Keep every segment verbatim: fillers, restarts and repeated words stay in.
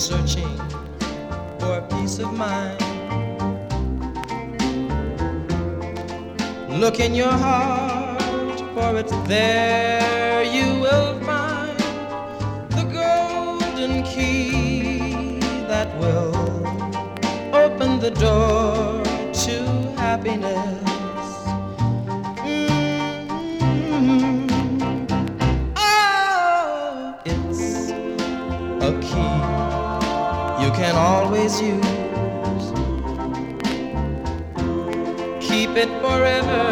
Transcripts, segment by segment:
searching for a peace of mind. Look in your heart, for it's there you will find the golden key that will open the door to happiness. Mm-hmm. Oh, it's a key you can always use. Keep it forever.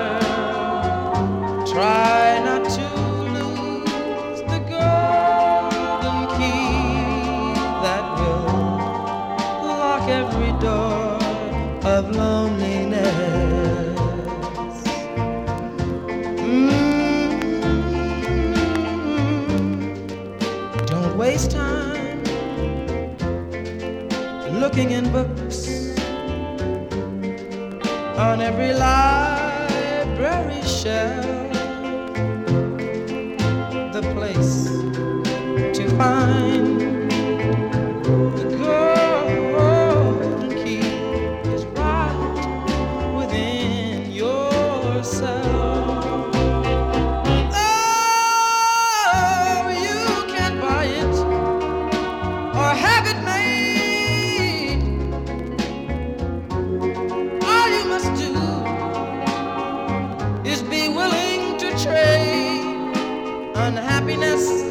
Try not to lose the golden key that will lock every door of loneliness. Mm-hmm. Don't waste time looking in books on every library shelf. The place to find the golden key is right within yourself. Oh, you can't buy it or have it made. All you must do is be willing to trade unhappiness